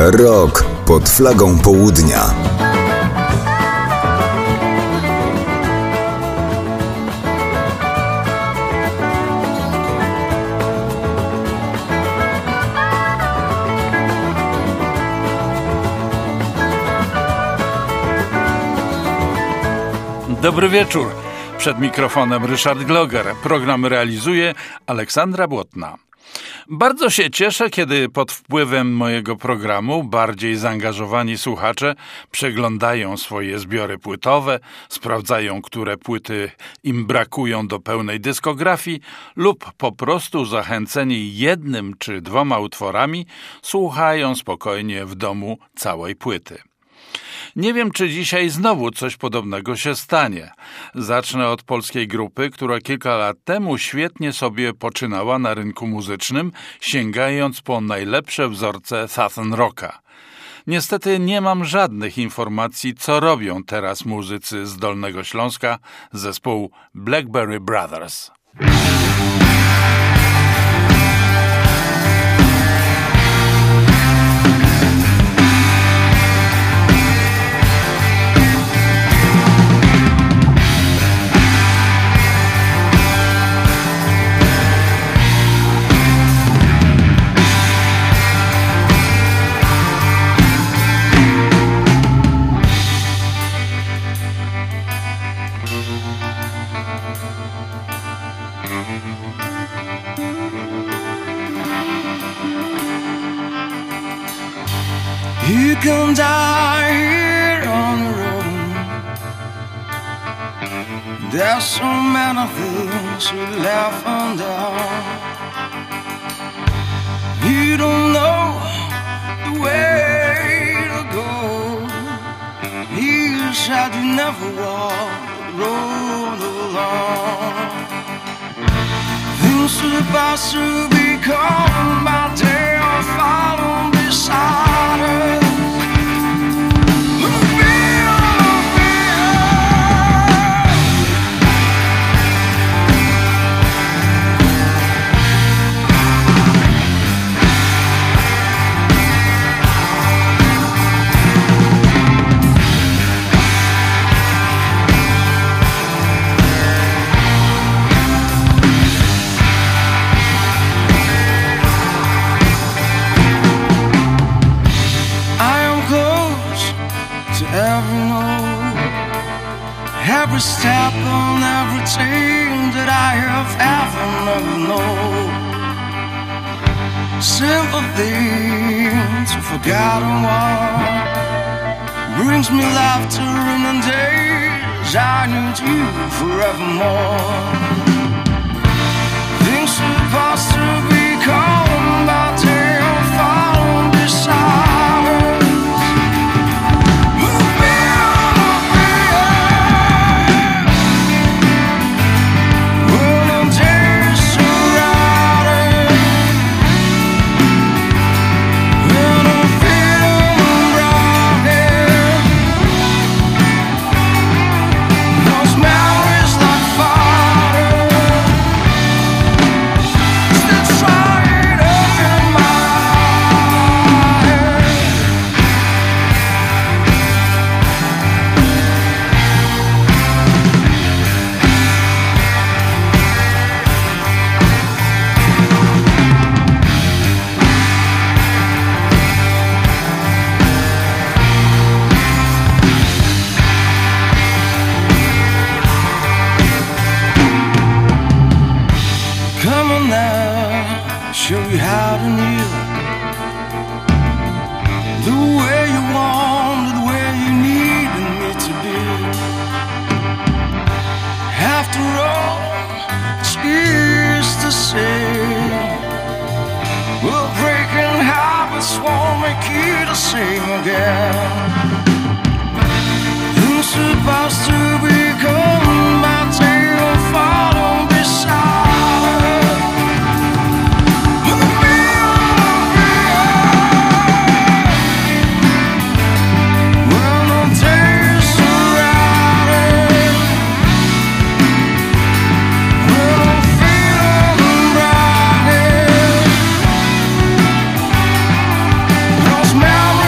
Rok pod flagą południa. Dobry wieczór. Przed mikrofonem Ryszard Gloger. Program realizuje Aleksandra Błotna. Bardzo się cieszę, kiedy pod wpływem mojego programu bardziej zaangażowani słuchacze przeglądają swoje zbiory płytowe, sprawdzają, które płyty im brakują do pełnej dyskografii lub po prostu zachęceni jednym czy dwoma utworami słuchają spokojnie w domu całej płyty. Nie wiem, czy dzisiaj znowu coś podobnego się stanie. Zacznę od polskiej grupy, która kilka lat temu świetnie sobie poczynała na rynku muzycznym, sięgając po najlepsze wzorce Southern Rocka. Niestety nie mam żadnych informacji, co robią teraz muzycy z Dolnego Śląska, zespół Blackberry Brothers. You can die here on the road. There's so many things you left undone. You don't know the way to go. You said you never walk the road alone. Things are about to become my day or follow beside us. Every step on everything that I have ever known. Sympathy to forgotten one brings me laughter in the days I need you forevermore. Things supposed to become my day or follow beside us. Memories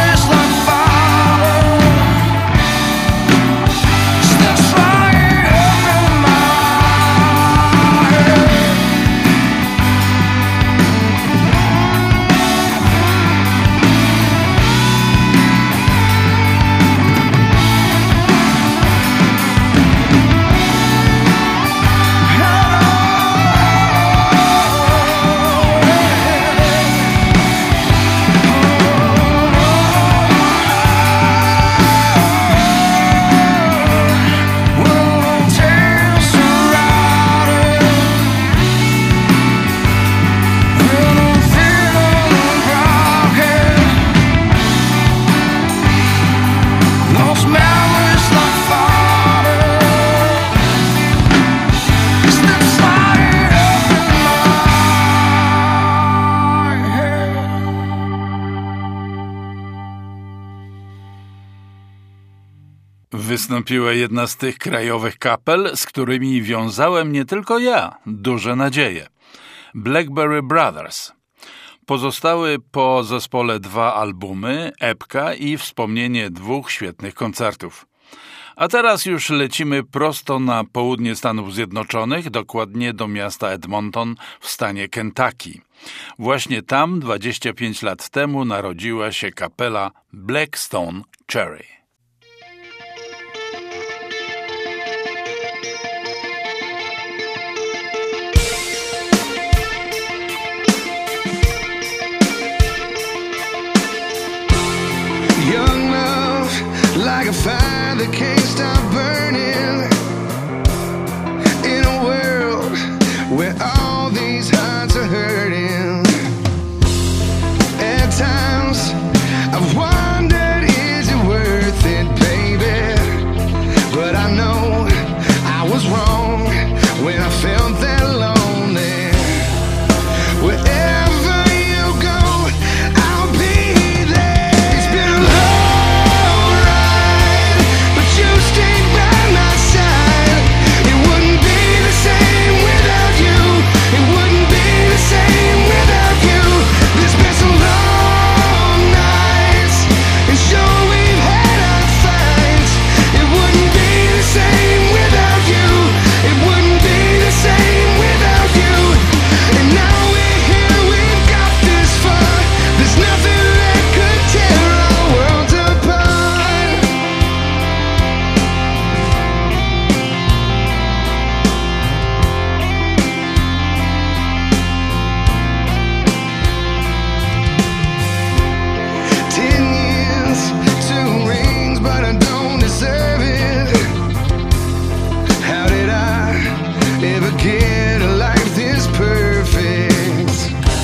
wystąpiła jedna z tych krajowych kapel, z którymi wiązałem nie tylko ja duże nadzieje. Blackberry Brothers. Pozostały po zespole 2 albumy, epka i wspomnienie 2 świetnych koncertów. A teraz już lecimy prosto na południe Stanów Zjednoczonych, dokładnie do miasta Edmonton w stanie Kentucky. Właśnie tam 25 lat temu narodziła się kapela Black Stone Cherry. Young love, like a fire that can't stop burning. In a world where all these hearts are hurting. At times I've wondered, is it worth it, baby? But I know I was wrong when I felt that lonely. Wherever you go, I'll be there. It's been a long ride, but you stayed by my side. It wouldn't be the same without you. It wouldn't be the same without you. There's been some long nights, and sure we've had our fights. It wouldn't be the same without you. It wouldn't be the same without you. And now we're here, we've got this far. There's nothing that could tear our worlds apart. Ten years, 2 rings, but I don't deserve it. How did I ever get a life this perfect?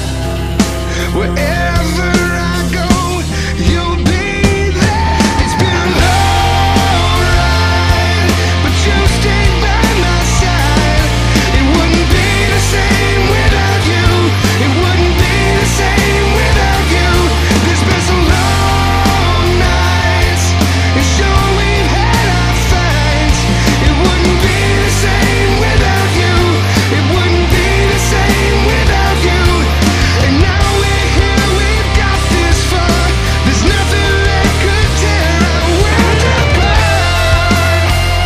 Wherever I go, you'll be there. It's been a long ride, but you stayed by my side. It wouldn't be the same without you. It wouldn't be the same without you. There's been some long nights, and sure we've had our fights. It wouldn't be the same without you. It wouldn't be the same without you. And now we're here, we've got this far. There's nothing that could tear our world apart.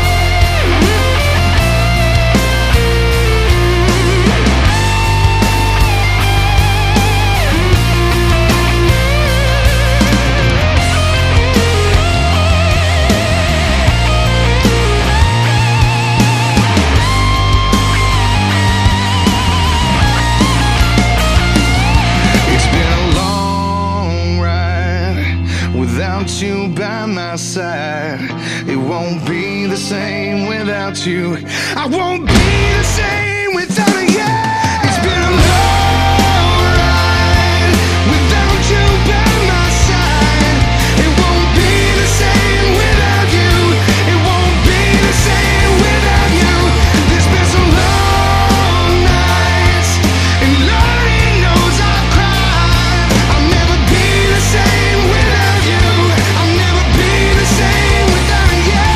It's been a long ride without you by my side. It won't be the same without you. I won't be the same without you. It's been a long ride without you by my side. It won't be the same without you. It won't be the same without you. There's been some long nights, and Lord, He knows I've cried. I'll never be the same without you. I'll never be the same without you.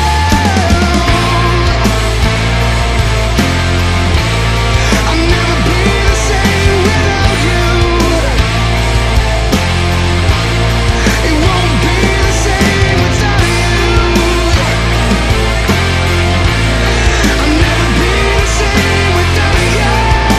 I'll never be the same without you. It won't be the same without you. I'll never be the same without you.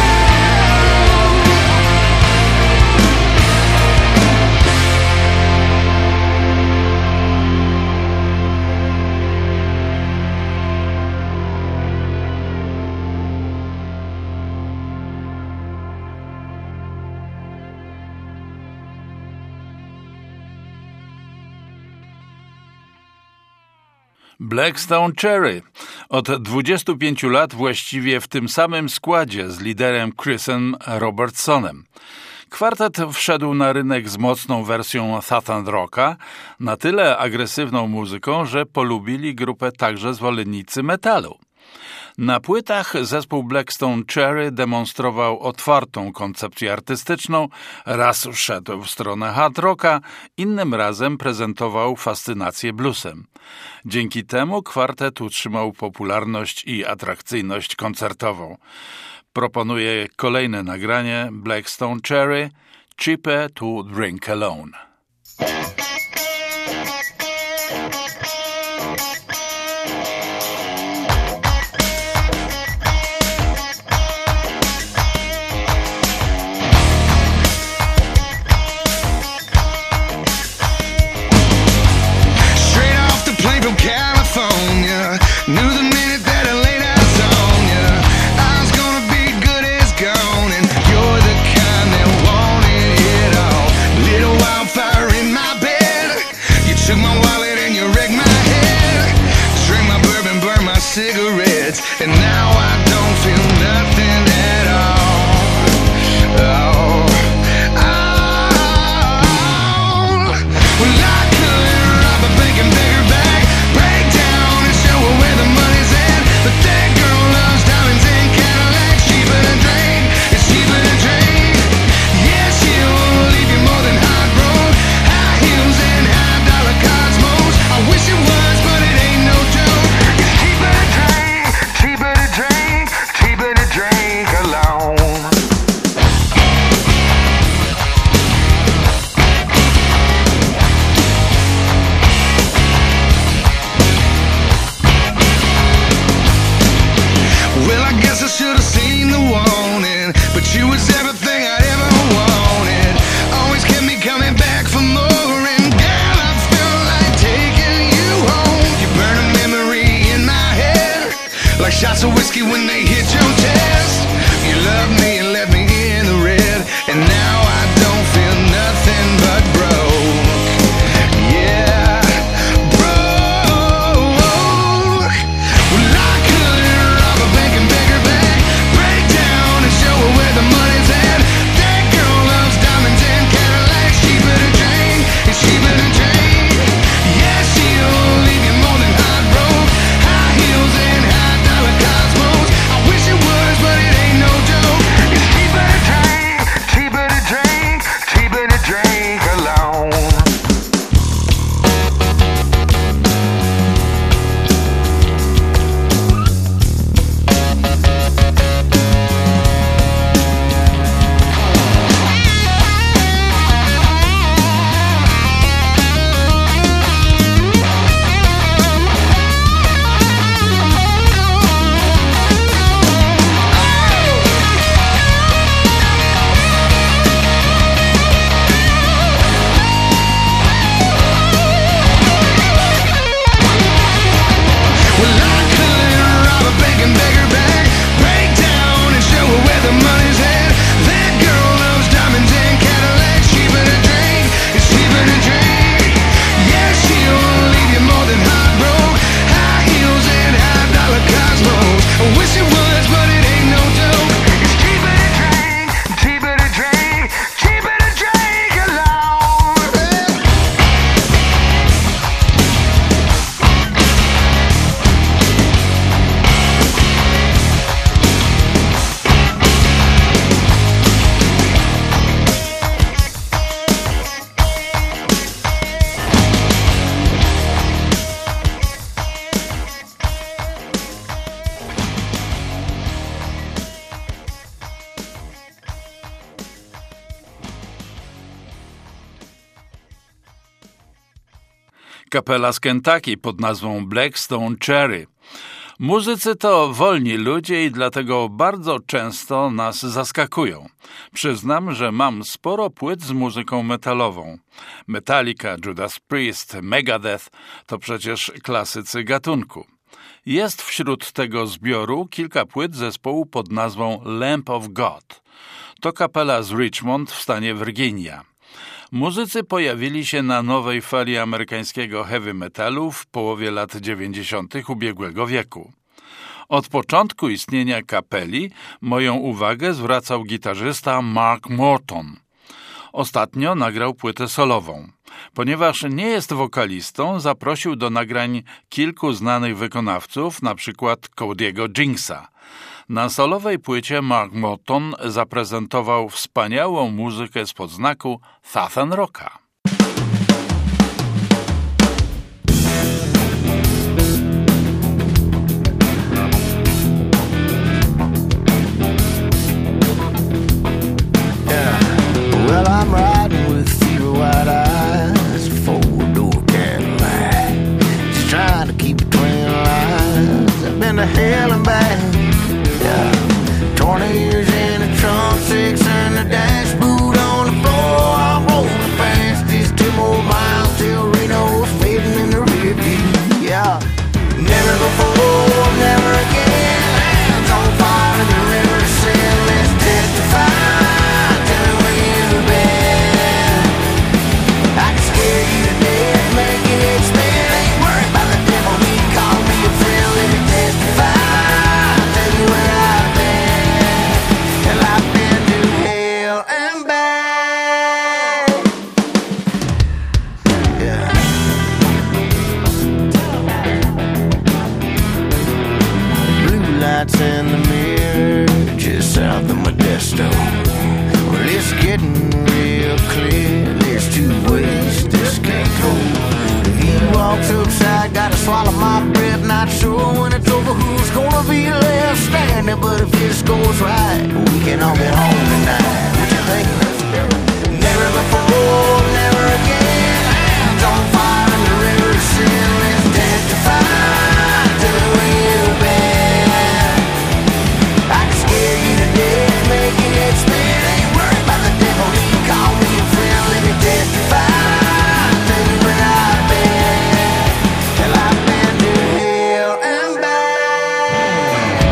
Black Stone Cherry. Od 25 lat właściwie w tym samym składzie z liderem Chrisem Robertsonem. Kwartet wszedł na rynek z mocną wersją Southern Rocka, na tyle agresywną muzyką, że polubili grupę także zwolennicy metalu. Na płytach zespół Blackstone Cherry demonstrował otwartą koncepcję artystyczną, raz szedł w stronę hard rocka, innym razem prezentował fascynację bluesem. Dzięki temu kwartet utrzymał popularność i atrakcyjność koncertową. Proponuję kolejne nagranie Blackstone Cherry, Cheaper to Drink Alone. California, knew the minute that I laid eyes on you, I was gonna be good as gone, and you're the kind that wanted it all. Little wildfire in my bed, you took my wallet and you wrecked my head. Drank my bourbon, burned my cigarettes, and now I don't feel nothing at all. Oh, oh. Well, I couldn't rob a bank and beg her back. Where the money's at, but that girl loves diamonds and Cadillacs. Cheaper to drink, it's cheaper to drink. Yeah, she'll leave you more than hot broke. High heels and high dollar cosmos. I wish it was, but it ain't no joke. It's cheaper to drink, cheaper to drink, cheaper to drink alone. Well, I guess I should have seen the warning, but you was everything I'd ever wanted. Always kept me coming back for more, and girl, I feel like taking you home. You burn a memory in my head, like shots of whiskey when they hit your chest. You loved me and left me in the red, and now I don't feel nothing but broke. Yeah, broke. Well, I couldn't rob a bank and beg her back. Break down and show her where the money's at. That girl loves diamonds and Cadillacs. Cheaper to drink, it's cheaper to drink. Yeah, she'll leave you more than hot broke. High heels and high dollar cosmos. I wish it was, but it ain't no joke. It's cheaper to drink, cheaper to drink, cheaper to drink alone. Well, I couldn't rob a bank and beg her back. Break down and show her where the money's at. That girl loves diamonds and Cadillacs. Cheaper to drink, it's cheaper to drink. Yeah, she'll leave you more than hot broke. High heels and high dollar cosmos. I wish it was, but it ain't no joke. It's cheaper to drink, cheaper to drink, cheaper to drink alone. Kapela z Kentucky pod nazwą Blackstone Cherry. Muzycy to wolni ludzie i dlatego bardzo często nas zaskakują. Przyznam, że mam sporo płyt z muzyką metalową. Metallica, Judas Priest, Megadeth to przecież klasycy gatunku. Jest wśród tego zbioru kilka płyt zespołu pod nazwą Lamb of God. To kapela z Richmond w stanie Virginia. Muzycy pojawili się na nowej fali amerykańskiego heavy metalu w połowie lat 90. ubiegłego wieku. Od początku istnienia kapeli moją uwagę zwracał gitarzysta Mark Morton. Ostatnio nagrał płytę solową. Ponieważ nie jest wokalistą, zaprosił do nagrań kilku znanych wykonawców, np. Cody'ego Jinksa. Na solowej płycie Mark Morton zaprezentował wspaniałą muzykę spod znaku Southern Rocka. Well, I'm riding with fever white eyes, four-door Cadillac, just trying to keep between the lines. I've been to hell and back, yeah. 20 years in the trunk, 6 in the dashboard on the floor. I'm rolling fast, these 2 more miles till Reno's fading in the rear view, yeah. Never before, never again. Hands on fire in the river of sin, let's testify. In the mirror, just south of Modesto. Well, it's getting real clear. There's 2 ways this can't go. He walks upside, gotta swallow my breath. Not sure when it's over who's gonna be left standing. But if this goes right, we can all get home tonight. What you think? Never before, never again. Hands on fire in the river of sin. Let's testify to the way you've been. Making it spin, ain't worried about the devil. He called me a friend, let me testify. Tell you where I've been, till I've been to hell and back.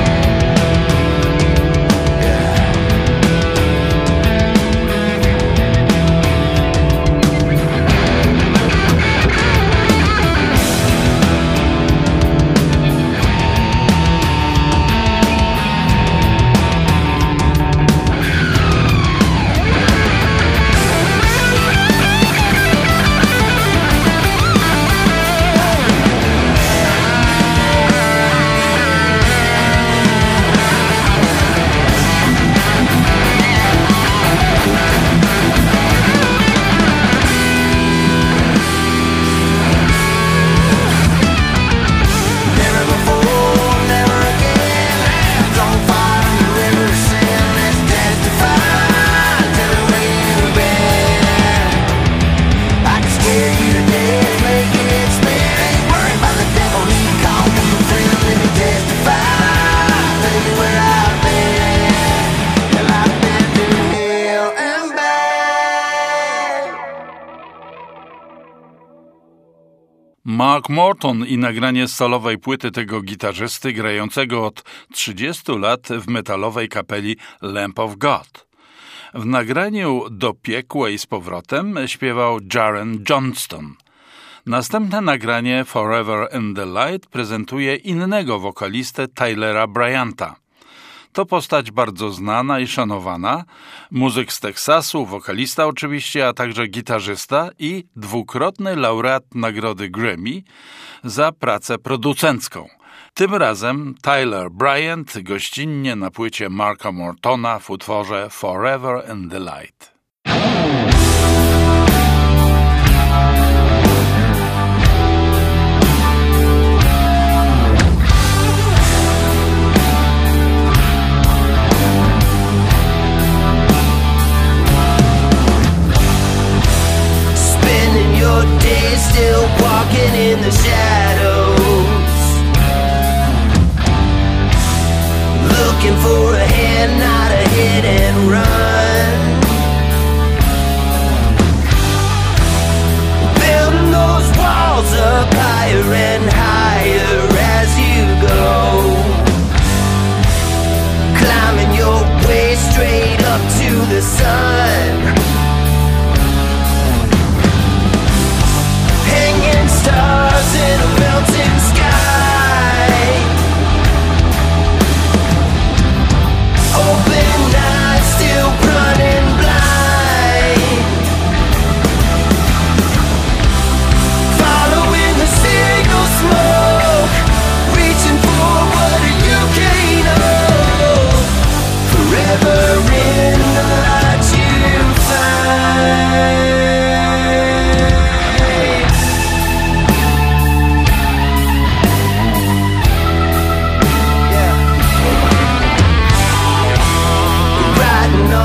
Mark Morton i nagranie solowej płyty tego gitarzysty grającego od 30 lat w metalowej kapeli Lamb of God. W nagraniu Do piekła i z powrotem śpiewał Jaren Johnston. Następne nagranie Forever in the Light prezentuje innego wokalistę Tylera Bryanta. To postać bardzo znana i szanowana, muzyk z Teksasu, wokalista oczywiście, a także gitarzysta i 2-krotny laureat nagrody Grammy za pracę producencką. Tym razem Tyler Bryant gościnnie na płycie Marka Mortona w utworze Forever in the Light. Your days still walking in the shadows, looking for a hand, not a hit and run, building those walls up higher and higher as you go, climbing your way straight up to the sun. Stars in a melting sky, open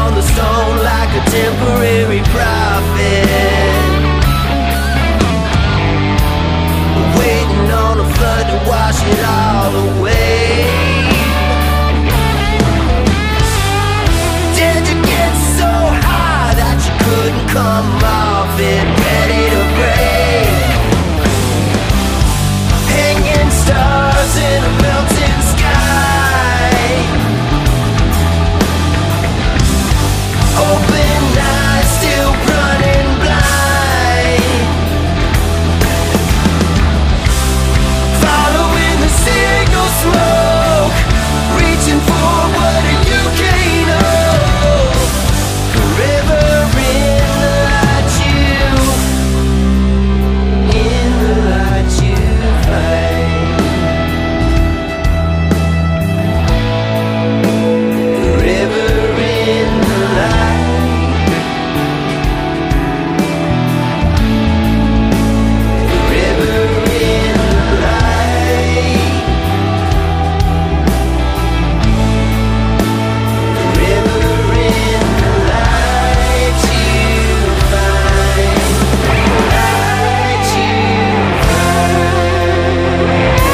on the stone like a temporary prophet, waiting on a flood to wash it all away. Did you get so high that you couldn't come off it, ready to break? Hanging stars in a melting sky, open eyes still running blind, following the signal smoke, reaching for what you can't know. Forever in the light you find. Forever in the light. Forever in the light. Forever in the light you find. Light you find.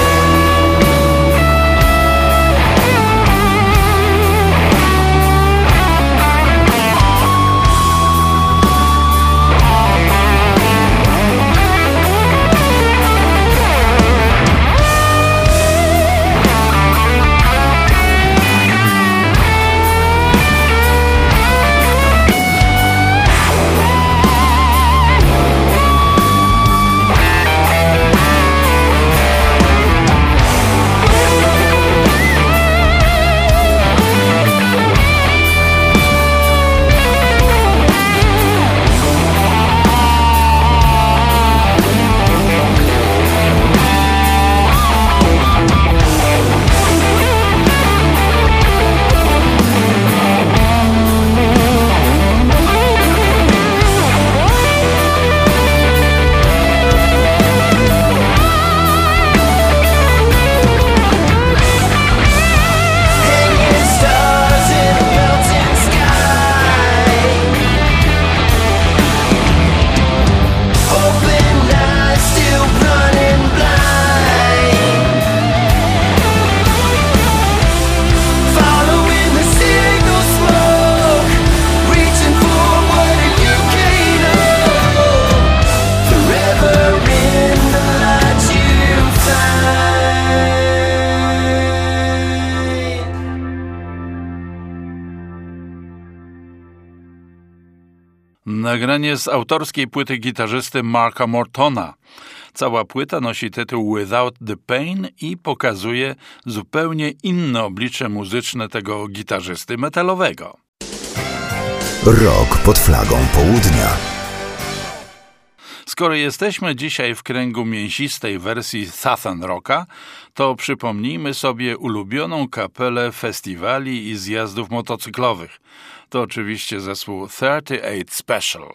Hanging stars in a melting sky, open eyes still running blind, following the signal smoke, reaching for what you can't know. Forever in the light you find. Nagranie z autorskiej płyty gitarzysty Marka Mortona. Cała płyta nosi tytuł Without the Pain i pokazuje zupełnie inne oblicze muzyczne tego gitarzysty metalowego. Rok pod flagą południa. Skoro jesteśmy dzisiaj w kręgu mięsistej wersji Southern Rocka, to przypomnijmy sobie ulubioną kapelę festiwali i zjazdów motocyklowych. To oczywiście zespół 38 Special.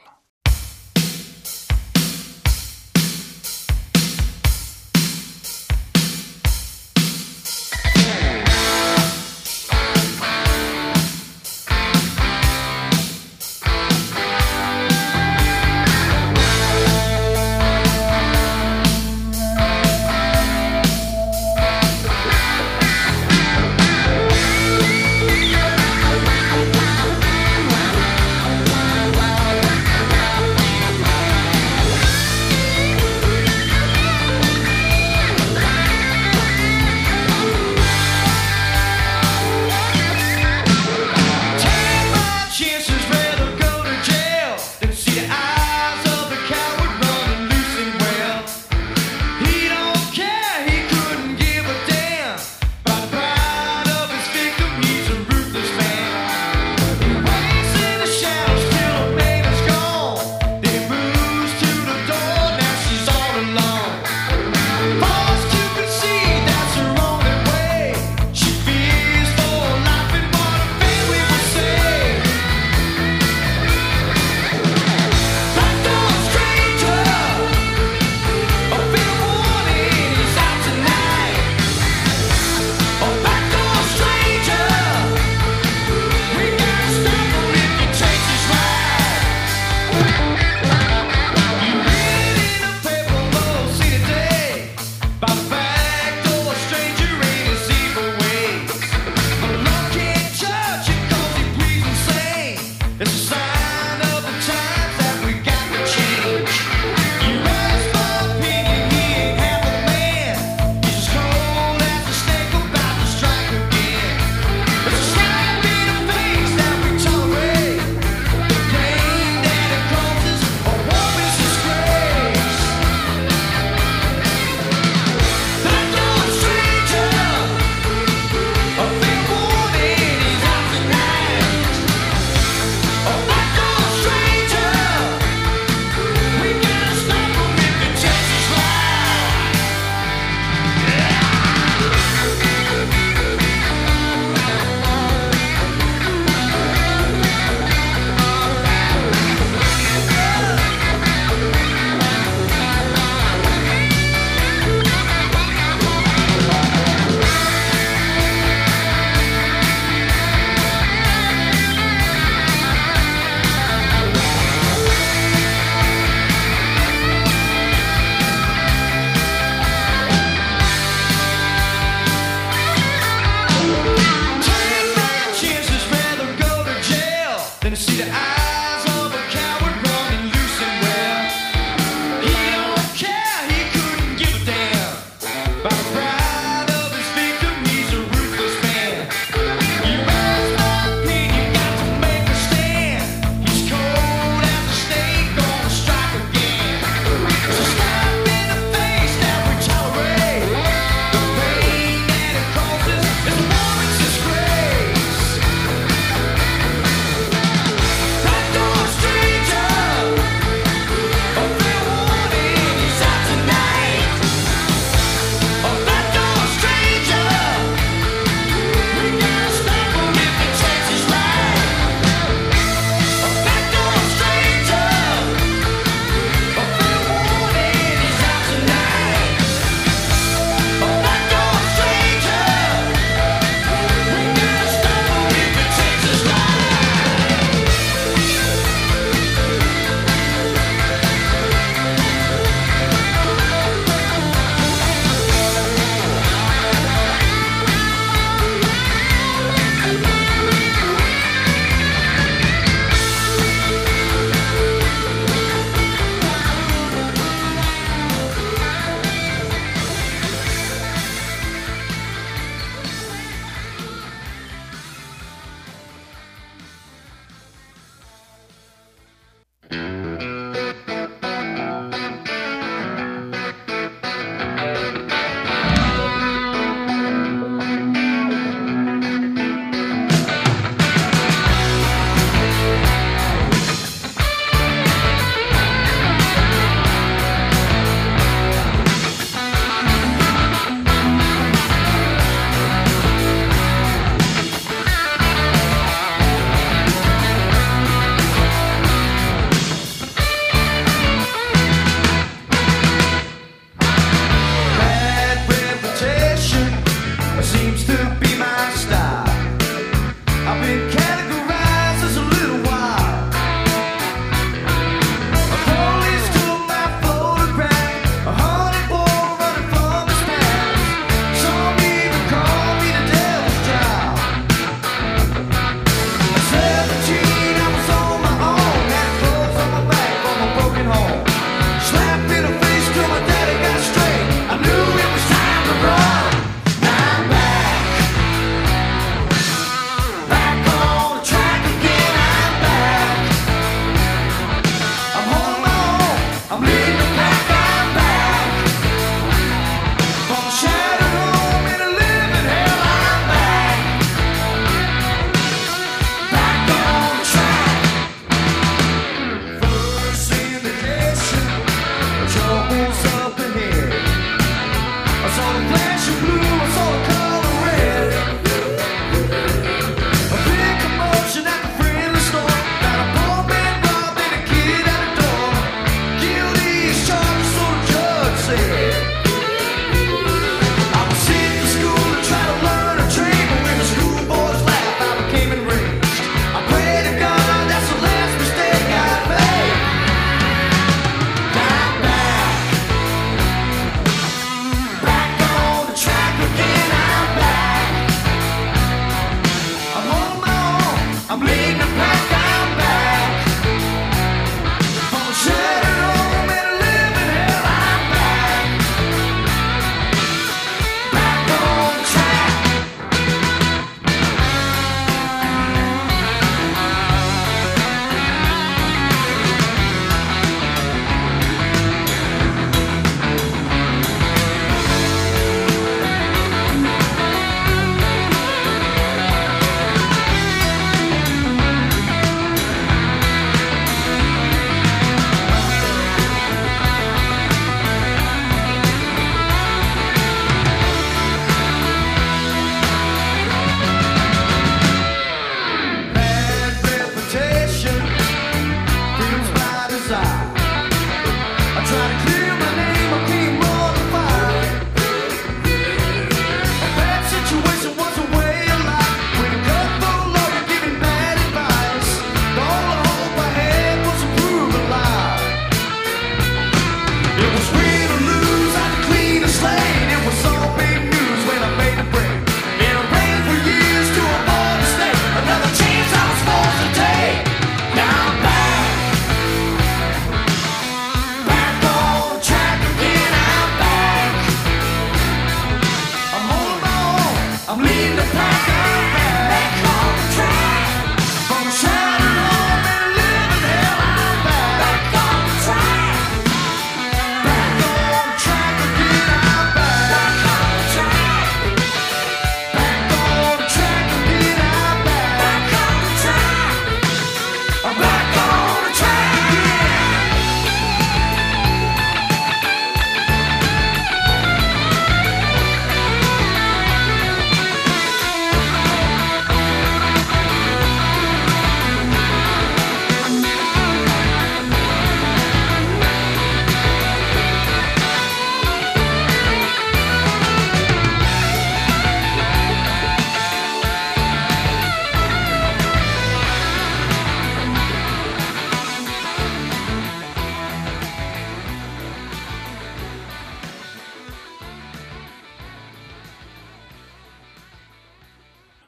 to see the eyes of a coward running loose and well. He don't care, he couldn't give a damn about the pride of his victim, he's a ruthless man. You rise up in, you got to make a stand. He's cold as a snake, gonna strike again. So stop in the face that we tolerate. The pain that it causes is a woman's disgrace.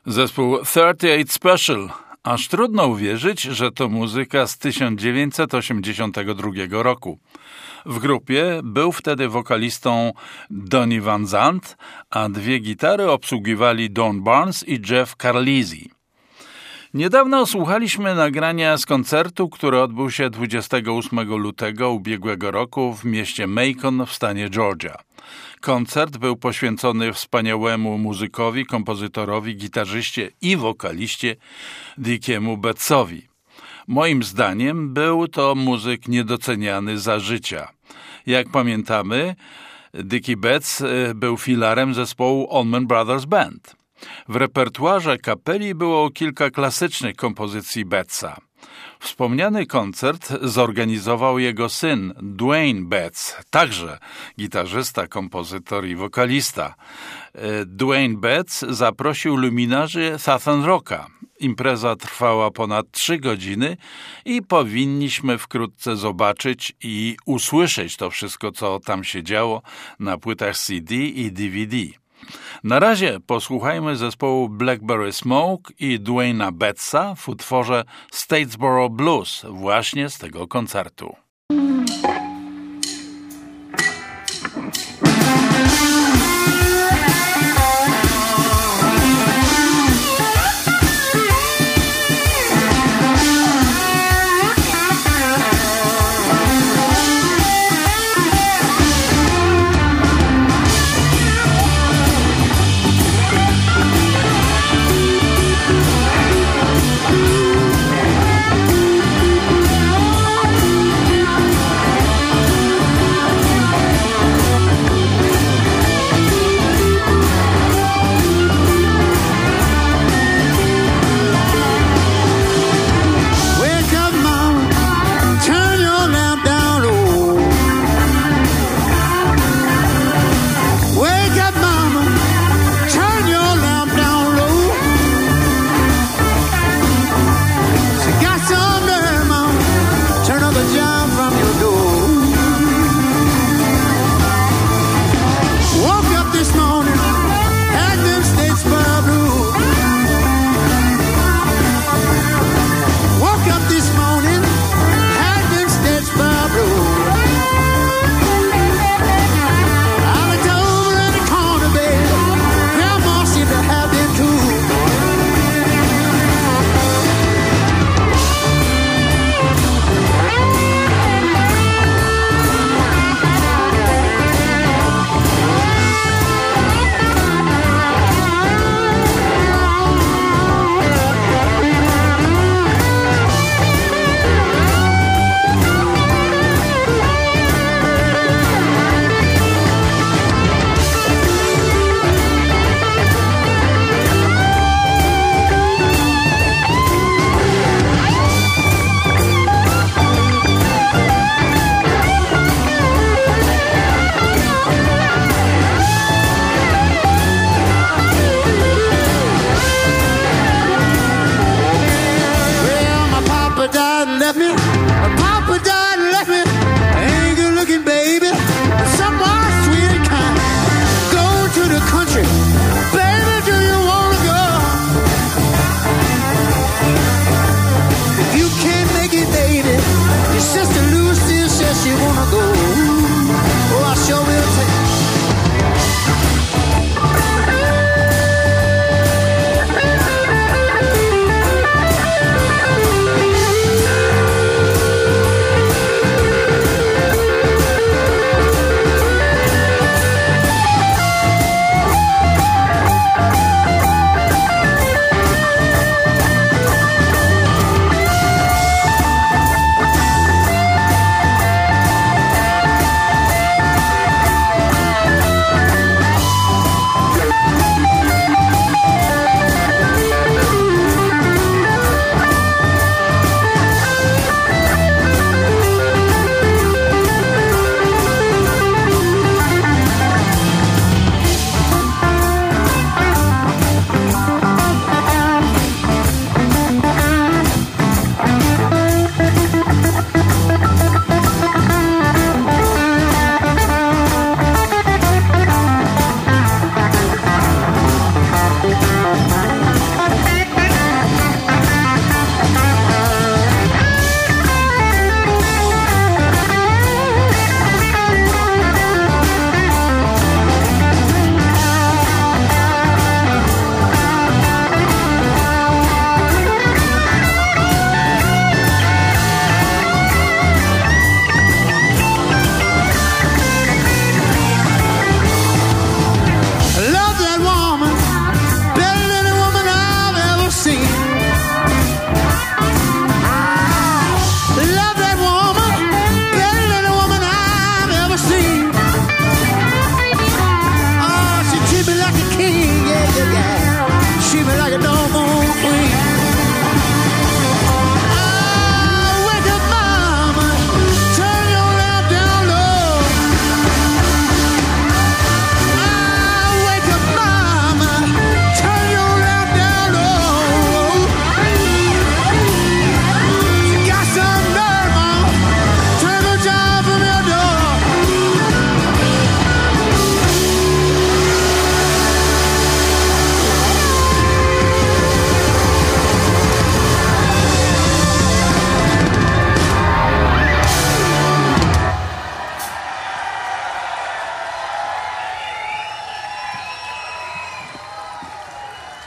Zespół 38 Special. Aż trudno uwierzyć, że to muzyka z 1982 roku. W grupie był wtedy wokalistą Donny Van Zandt, a dwie gitary obsługiwali Don Barnes i Jeff Carlisi. Niedawno słuchaliśmy nagrania z koncertu, który odbył się 28 lutego ubiegłego roku w mieście Macon w stanie Georgia. Koncert był poświęcony wspaniałemu muzykowi, kompozytorowi, gitarzyście i wokaliście Dickiemu Bettsowi. Moim zdaniem był to muzyk niedoceniany za życia. Jak pamiętamy, Dickie Betts był filarem zespołu Allman Brothers Band. W repertuarze kapeli było kilka klasycznych kompozycji Bettsa. Wspomniany koncert zorganizował jego syn Dwayne Betts, także gitarzysta, kompozytor i wokalista. Dwayne Betts zaprosił luminarzy Southern Rocka. Impreza trwała ponad 3 godziny i powinniśmy wkrótce zobaczyć i usłyszeć to wszystko, co tam się działo na płytach CD i DVD. Na razie posłuchajmy zespołu Blackberry Smoke i Dwayna Bettsa w utworze Statesboro Blues właśnie z tego koncertu.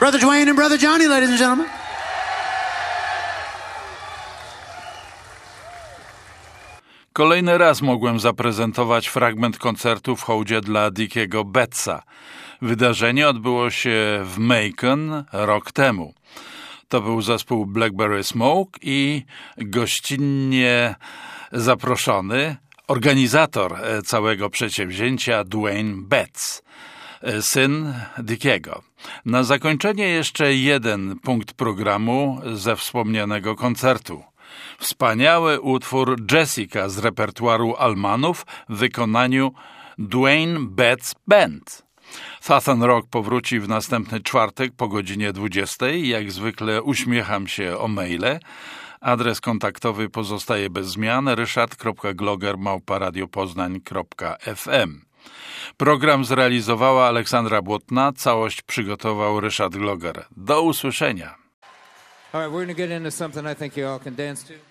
Brother Dwayne and Brother Johnny, ladies and gentlemen. Kolejny raz mogłem zaprezentować fragment koncertu w hołdzie dla Dickiego Betsa. Wydarzenie odbyło się w Macon rok temu. To był zespół Blackberry Smoke i gościnnie zaproszony organizator całego przedsięwzięcia Dwayne Betts, syn Dickiego. Na zakończenie jeszcze jeden punkt programu ze wspomnianego koncertu. Wspaniały utwór Jessica z repertuaru Allmanów w wykonaniu Dwayne Betts Band. Southern Rock powróci w następny czwartek po godzinie 20. Jak zwykle uśmiecham się o maile. Adres kontaktowy pozostaje bez zmian: ryszard.gloger@radiopoznań.fm. Program zrealizowała Aleksandra Błotna, całość przygotował Ryszard Gloger. Do usłyszenia. All right, we're going to get into something I think you all can dance to.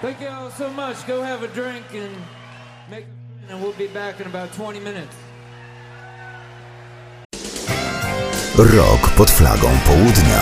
Thank you all so much. Go have a drink and we'll be back in about 20 minutes. Rok pod flagą południa.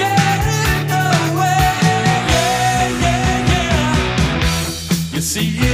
See you.